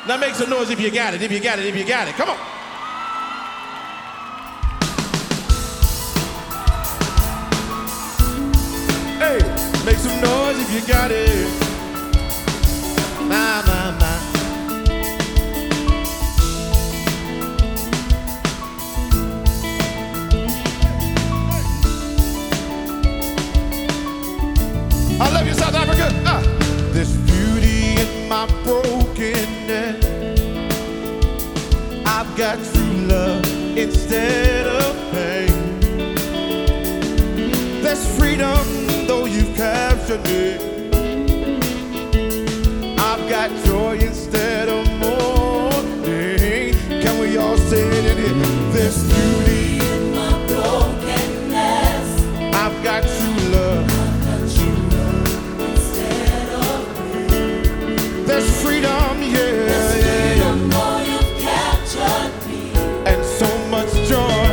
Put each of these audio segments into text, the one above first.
Now make some noise if you got it, if you got it, if you got it. Come on. Hey, make some noise if you got it. My, my, my. I love you, South Africa. There's beauty in my brokenness. I've got true love instead of pain. There's freedom though you've captured me. I've got joy instead of mourning. Can we all say it in here? There's beauty in my brokenness. I've got true love. There's freedom, yeah. There's freedom, boy, you've captured me. And so much joy.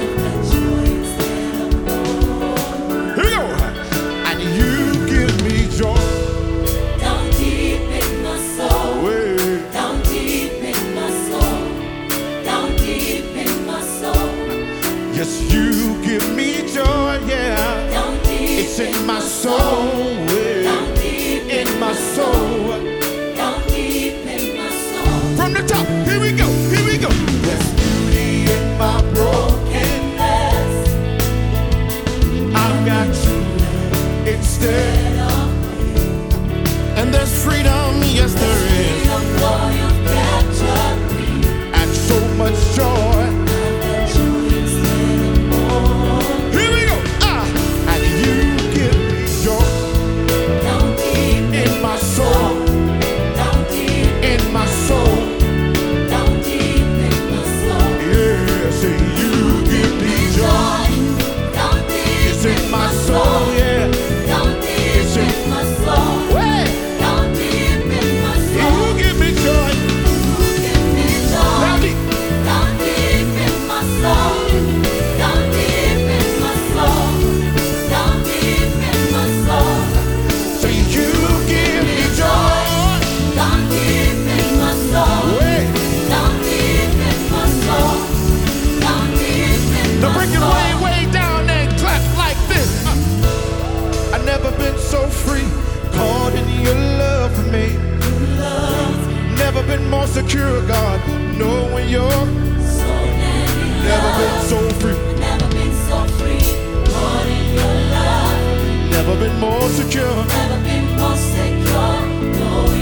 Here we go. And you give me joy. Down deep in my soul. Way. Down deep in my soul. Down deep in my soul. Yes, you give me joy, yeah. Down deep it's in my soul. Way. Down deep in my soul. From the top, here we go, here we go. There's beauty in my brokenness. I've got you instead of me. And there's freedom, yes there is. And so much joy. Here we go. And you give me joy. Down deep in my soul. Down deep in my soul. In my soul, yeah. Down deep in my soul. Way. Down deep in my soul. You give me joy. You give me joy. Down deep. Down deep in my soul. Down deep in my soul. Down deep in my soul. So you give me joy. Down deep in my soul. Way. Down deep in my soul. Down deep in my soul. Now break it way down and clap like this. I've never been so free, caught in your love for me. Never been more secure, God, knowing you're. Never been so free. Never been so free, caught in your love. Never been more secure. Never been more secure, knowing